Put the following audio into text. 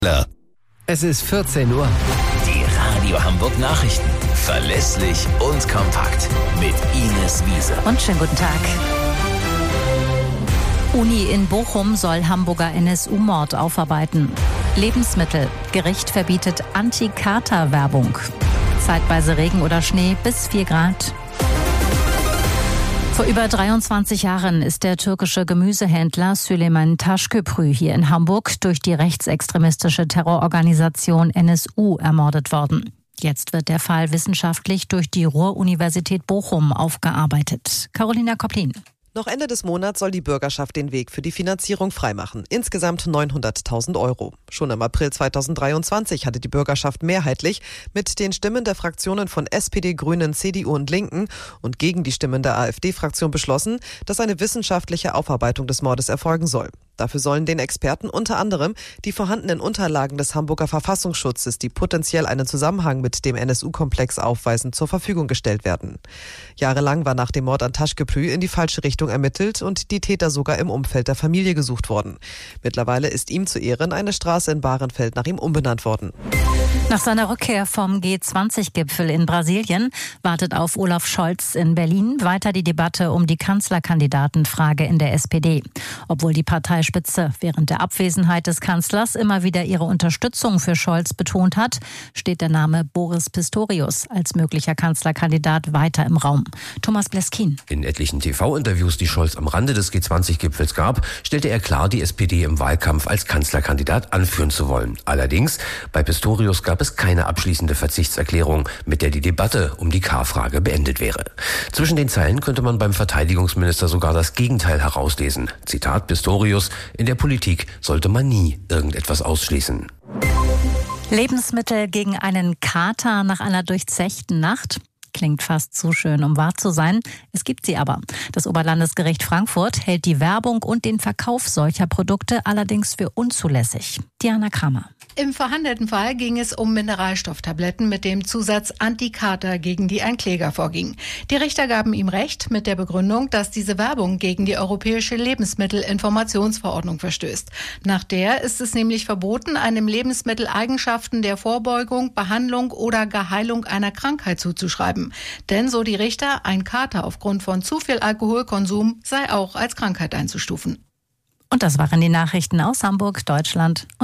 Es ist 14 Uhr. Die Radio Hamburg Nachrichten. Verlässlich und kompakt. Mit Ines Wiese. Und schönen guten Tag. Uni in Bochum soll Hamburger NSU-Mord aufarbeiten. Lebensmittel. Gericht verbietet Anti-Kater-Werbung. Zeitweise Regen oder Schnee bis 4 Grad. Vor über 23 Jahren ist der türkische Gemüsehändler Süleyman Taşköprü hier in Hamburg durch die rechtsextremistische Terrororganisation NSU ermordet worden. Jetzt wird der Fall wissenschaftlich durch die Ruhr-Universität Bochum aufgearbeitet. Carolina Koplin. Noch Ende des Monats soll die Bürgerschaft den Weg für die Finanzierung freimachen. Insgesamt 900.000 €. Schon im April 2023 hatte die Bürgerschaft mehrheitlich mit den Stimmen der Fraktionen von SPD, Grünen, CDU und Linken und gegen die Stimmen der AfD-Fraktion beschlossen, dass eine wissenschaftliche Aufarbeitung des Mordes erfolgen soll. Dafür sollen den Experten unter anderem die vorhandenen Unterlagen des Hamburger Verfassungsschutzes, die potenziell einen Zusammenhang mit dem NSU-Komplex aufweisen, zur Verfügung gestellt werden. Jahrelang war nach dem Mord an Taşköprü in die falsche Richtung ermittelt und die Täter sogar im Umfeld der Familie gesucht worden. Mittlerweile ist ihm zu Ehren eine Straße in Bahrenfeld nach ihm umbenannt worden. Nach seiner Rückkehr vom G20-Gipfel in Brasilien wartet auf Olaf Scholz in Berlin weiter die Debatte um die Kanzlerkandidatenfrage in der SPD. Obwohl die Parteispitze während der Abwesenheit des Kanzlers immer wieder ihre Unterstützung für Scholz betont hat, steht der Name Boris Pistorius als möglicher Kanzlerkandidat weiter im Raum. Thomas Bleskin. In etlichen TV-Interviews, die Scholz am Rande des G20-Gipfels gab, stellte er klar, die SPD im Wahlkampf als Kanzlerkandidat anführen zu wollen. Allerdings, bei Pistorius gab es keine abschließende Verzichtserklärung, mit der die Debatte um die K-Frage beendet wäre. Zwischen den Zeilen könnte man beim Verteidigungsminister sogar das Gegenteil herauslesen. Zitat Pistorius: In der Politik sollte man nie irgendetwas ausschließen. Lebensmittel gegen einen Kater nach einer durchzechten Nacht? Klingt fast zu schön, um wahr zu sein. Es gibt sie aber. Das Oberlandesgericht Frankfurt hält die Werbung und den Verkauf solcher Produkte allerdings für unzulässig. Diana Kramer. Im verhandelten Fall ging es um Mineralstofftabletten mit dem Zusatz Anti-Kater, gegen die ein Kläger vorging. Die Richter gaben ihm Recht mit der Begründung, dass diese Werbung gegen die Europäische Lebensmittelinformationsverordnung verstößt. Nach der ist es nämlich verboten, einem Lebensmittel Eigenschaften der Vorbeugung, Behandlung oder Geheilung einer Krankheit zuzuschreiben. Denn, so die Richter, ein Kater aufgrund von zu viel Alkoholkonsum sei auch als Krankheit einzustufen. Und das waren die Nachrichten aus Hamburg, Deutschland.